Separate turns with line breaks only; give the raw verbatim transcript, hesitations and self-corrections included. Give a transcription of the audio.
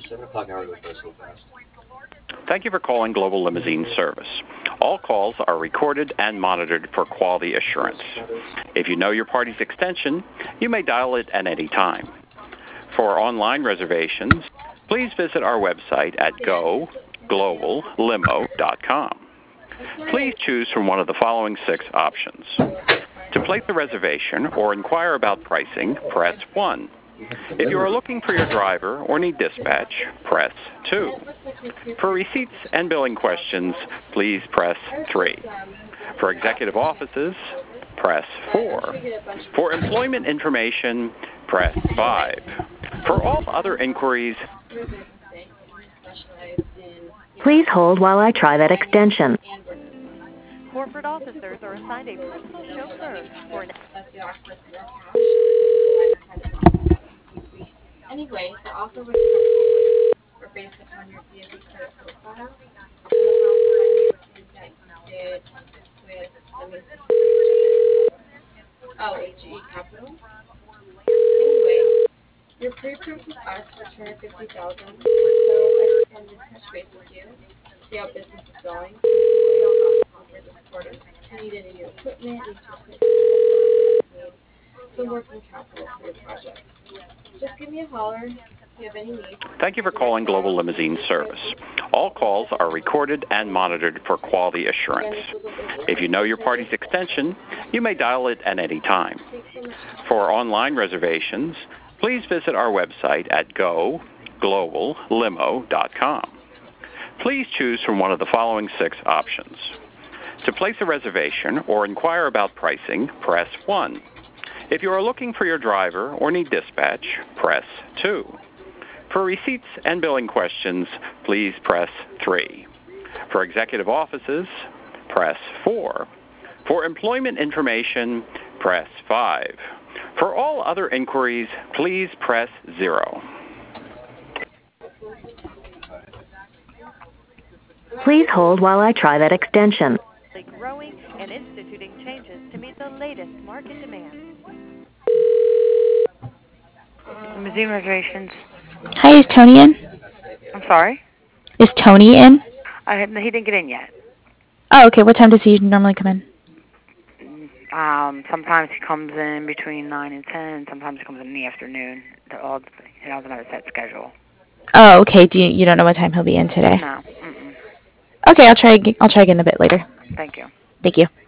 seven o'clock hour goes by so fast.
Thank you for calling Global Limousine Service. All calls are recorded and monitored for quality assurance. If you know your party's extension, you may dial it at any time. For online reservations, please visit our website at go global limo dot com. Please choose from one of the following six options. To place a reservation or inquire about pricing, press one. If you are looking for your driver or need dispatch, press two. For receipts and billing questions, please press three. For executive offices, press four. For employment information, press five. For all other inquiries,
Please hold while I try that extension.
Corporate officers are assigned a personal chauffeur for an
Anyway, the offer was or based upon your D M V credit profile. That you did with, let me see. Oh, H E Capital. Anyway, you're pre-approved with us for two hundred fifty thousand dollars. So I just wanted to touch base with you, see how business is going, and see what you'll have to offer this quarter. If you need any new equipment, need to replace your need some working capital for your project. Just give me a holler if you have any needs.
thank you for calling Global Limousine Service. All calls are recorded and monitored for quality assurance. If you know your party's extension, you may dial it at any time. For online reservations, please visit our website at go global limo dot com. Please choose from one of the following six options. To place a reservation or inquire about pricing, press one. If you are looking for your driver or need dispatch, press two. For receipts and billing questions, please press three. For executive offices, press four. For employment information, press five. For all other inquiries, please press zero.
Please hold while I try that extension.
growing and instituting changes to meet the latest market demands.
Limousine reservations.
Hi, is Tony in?
I'm sorry?
Is Tony in?
I, he didn't get in yet.
Oh, okay. What time does he normally come in?
Um, sometimes he comes in between nine and ten. Sometimes he comes in in the afternoon. They're all, he doesn't have a set schedule.
Oh, okay. Do you, you don't know what time he'll be in today?
No. Mm-mm.
Okay, I'll try. ag- I'll try again a bit later.
Thank you.
Thank you.